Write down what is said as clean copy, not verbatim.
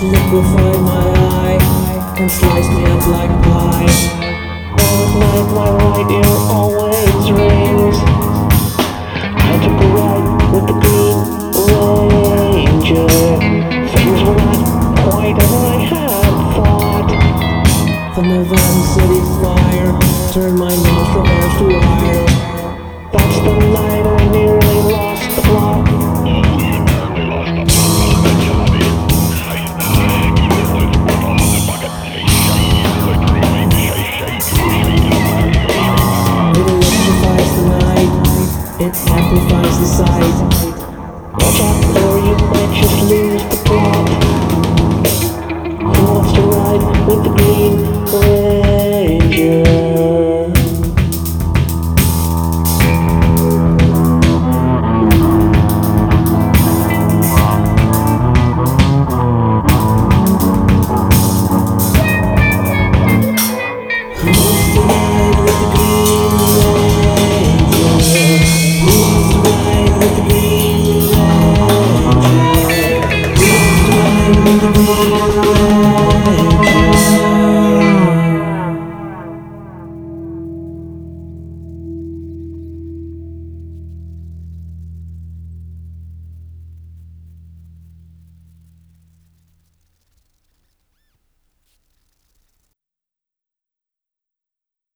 liquefy my eye and slice me up like pie. All at night my right ear always rings. I took a ride with the Green Ranger. Things were not quite as I had thought. The Nevada City fire turned my nose from earth to wire. That's the night I nearly lost